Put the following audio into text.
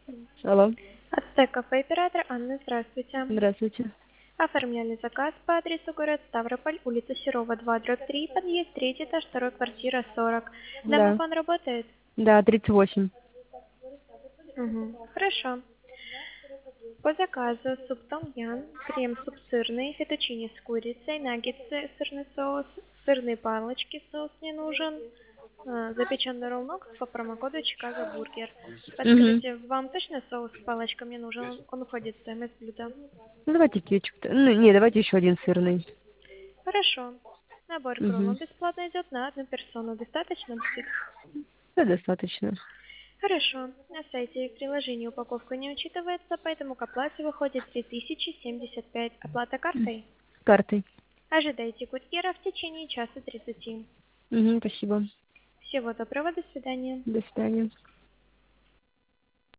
Алло, Ацтек кафе оператор Анна, здравствуйте. здравствуйте. Оформляли заказ по адресу город Ставрополь, улица Серова, 2/3, подъезд 3, этаж 2, квартира 40. Да, Домофон работает? да, 38. Угу. Хорошо. По заказу суп том-ям, крем-суп сырный, фетучини с курицей, наггетсы, сырный соус, сырные палочки, соус не нужен, запеченный роллнок по промокоду Чикаго Бургер. Угу. Подскажите, вам точно соус с палочками нужен? Он входит в стоимость блюда. Ну, давайте кетчуп. Ну, не, давайте еще один сырный. Хорошо. Набор к Угу. роллам бесплатно идет на одну персону. Достаточно будет? Да, достаточно. Хорошо. На сайте и в приложении упаковка не учитывается, поэтому к оплате выходит 3075. Оплата картой? Картой. Ожидайте курьера в течение часа 30. Угу, спасибо. Всего доброго, до свидания. До свидания.